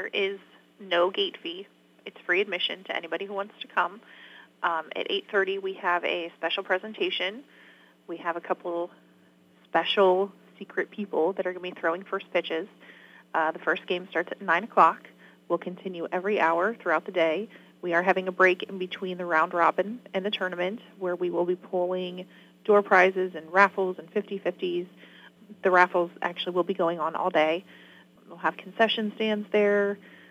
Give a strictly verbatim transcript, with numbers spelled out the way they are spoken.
There is no gate fee. It's free admission to anybody who wants to come. Um, at eight thirty, we have a special presentation. We have a couple special secret people that are going to be throwing first pitches. Uh, the first game starts at nine o'clock. We'll continue every hour throughout the day. We are having a break in between the round robin and the tournament where we will be pulling door prizes and raffles and fifty-fifties. The raffles actually will be going on all day. We'll have concession stands there.